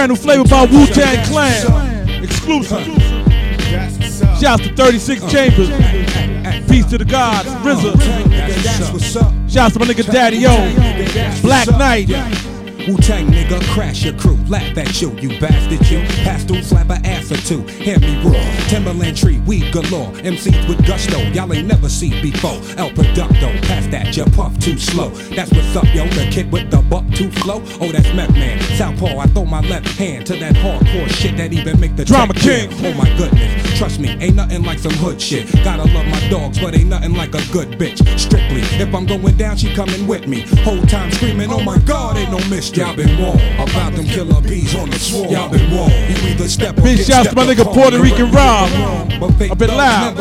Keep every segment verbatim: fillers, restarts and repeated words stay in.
Brand new flavor by Wu-Tang Clan. Exclusive. Shouts to thirty-six Chambers. Peace to the gods. R Z A. Shouts to my nigga Daddy O. Black Knight. Wu-Tang nigga, crash your crew, laugh at you, you bastard you. Pass through, slap a ass or two, hear me roar. Timberland tree, weed galore, M Cs with gusto, y'all ain't never seen before. El Producto, pass that, you puff too slow. That's what's up, yo, the kid with the buck too flow. Oh, that's Meth Man, Southpaw, I throw my left hand to that hardcore shit that even make the Drama King. Oh my goodness, trust me, ain't nothing like some hood shit. Gotta love my dogs, but ain't nothing like a good bitch. Strictly, if I'm going down, she coming with me. Whole time screaming, oh my God, ain't no mystery. Y'all been wrong about them killer bees on the swarm. Y'all been wrong. You either step or big get shouts to my nigga Puerto Rican Rob. I've been loud.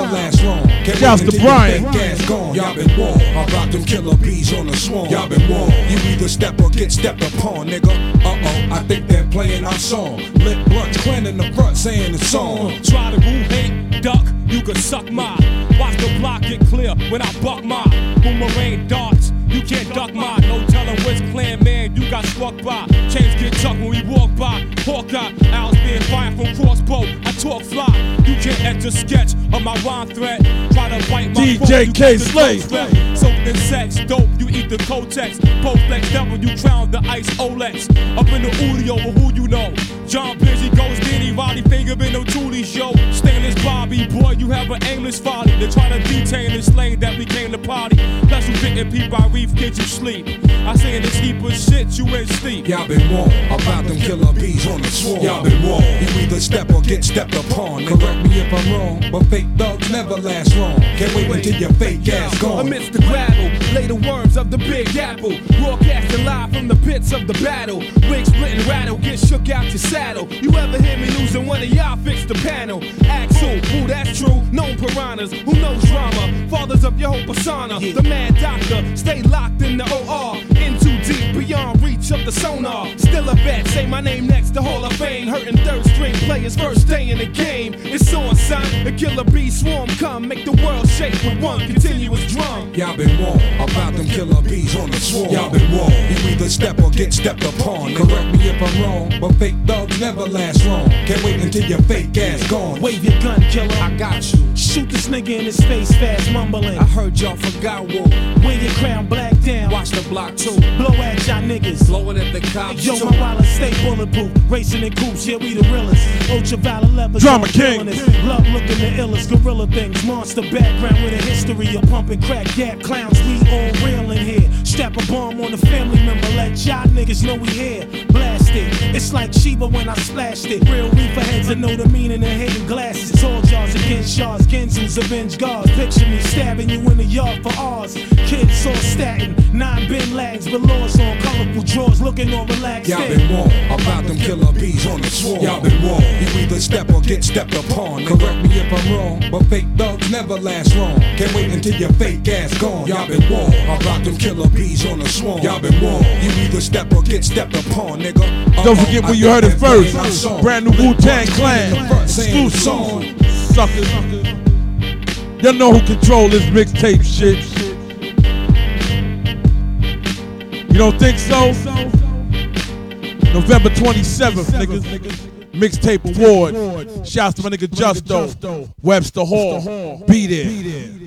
Shouts to Brian. Y'all been wrong about them killer bees on the swarm. Y'all been wrong. You either step or get stepped upon, nigga. Uh oh, I think they're playing our song. Lit blunts, clan in the front saying the song. Try to move, hate, duck, you can suck my. Watch the block get clear when I buck my boomerang darts. You can't duck my, no telling which clan man you got struck by. Chains get tucked when we walk by. Hawkeye, owls being fired from crossbow. I talk fly, you can't enter sketch of my rhyme threat. Try to bite my D J phone, K Slay. Soaked in sex, dope, you eat the Kotex. Bowflex devil, you crown the ice Olex. Up in the Udio, but who you know? John Busy, Ghost, Denny, Roddy, Finger, in no Thule show. Stainless Bobby, boy, you have an aimless folly. They try to detain this lane that we came to party. Plus you didn't peep our reef, get you sleep. I say in this heap of shit, you in sleep. Y'all been wrong about them killer bees on the swarm. Y'all been wrong. You either step or get stepped upon. Correct me if I'm wrong, but fake thugs never last long. Can't wait until your fake ass gone. Amidst the gravel, lay the worms of the Big Apple. Broadcasting live from the pits of the battle. Wig split and rattle, get shook out your saddle. You ever hear me losing one of y'all fix the panel? Ask who, who that's true, known piranhas, who knows drama. Fathers of your whole persona, the mad doctor, stay locked in the O R. In too deep, beyond reach of the sonar. Still a vet, say my name next to Hall of Fame. Hurting third string players first day in the game. It's on, son, the killer bee swarm come. Make the world shake with one continuous drum. Y'all been wrong about them killer bees on the swarm. Y'all been wrong. You either step or get stepped upon. Correct me if I'm wrong, but fake thugs never last long. Can't wait until your fake ass gone. Wave your gun, killer. I got you. Shoot this nigga in his face, fast mumbling. I heard y'all forgot what. Wear your crown black down. Watch the block too. Blow at y'all niggas. Blowing at the cops. Yo, too. my wallet stay bulletproof. Racing in coops, yeah, we the realest. Ultraviolet levels. Drama King. Blood looking the illest. Gorilla things. Monster background with a history of pumping crack. Gap clowns, we all real in here. Strap a bomb on the family member. Let y'all niggas know we here. Blast it. It's like Sheba when I splashed it. Real reefer heads that know the meaning of hidden glasses. Tall jars against shards. Genzus avenge guards. Picture me stabbing you in the yard for ours. Kids saw statin. Nine bin lags. But laws on colorful drawers. Looking all relaxed. Y'all been wrong about them killer bees on the swarm. Y'all been wrong. You either step or get stepped upon. Correct me if I'm wrong, but fake thugs never last long. Can't wait until your fake ass gone. Y'all been wrong about them killer bees on the swarm. Y'all been wrong. You either step or get stepped upon, nigga. Uh-oh, Don't forget where you heard it first. Brand new Wu-Tang Clan. Exclusive song. Suckers. You know who control this mixtape shit. You don't think so? November twenty-seventh, niggas. Mixtape Award. Shouts to my nigga Justo. Webster Hall. Be there.